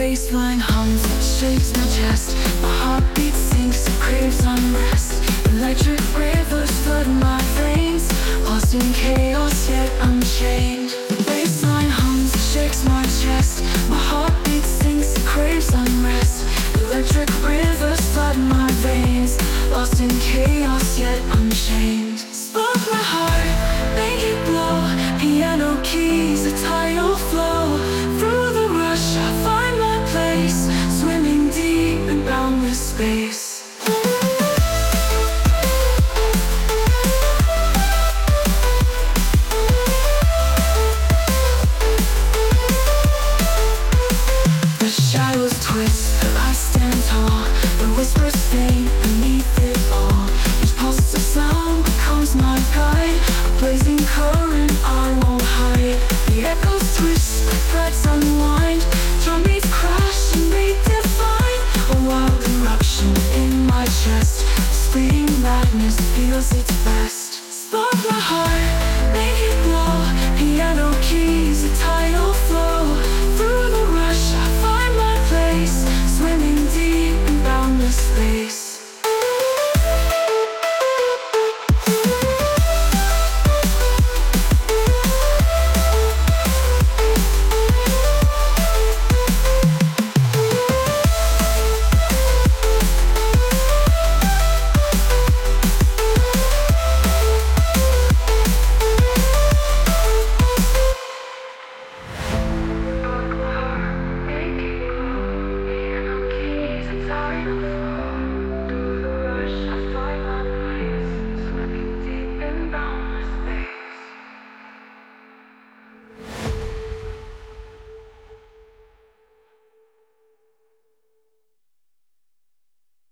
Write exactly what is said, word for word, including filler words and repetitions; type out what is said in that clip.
baseline hums, it shakes my chest. My heartbeat sinks, it craves unrest. Electric rivers flood my veins, lost in chaos yet unchained. The baseline hums, it shakes my chest. My heartbeat sinks, it craves unrest. Electric rivers flood my veins, lost in chaos yet unchained. Spark my heart, make it blow. Piano keys, a tidal flow. Through the rush I find my place, swimming deep in boundless space. The shadows twist, I stand tall. The whispers fade beneath it all. Each pulse of sound becomes my guide. A blazing current I won't hide. The echoes twist, the threads unwind. Drum beats crash and redefine a wild eruption in my chest. This fleeting madness feels its best. Spark my heart,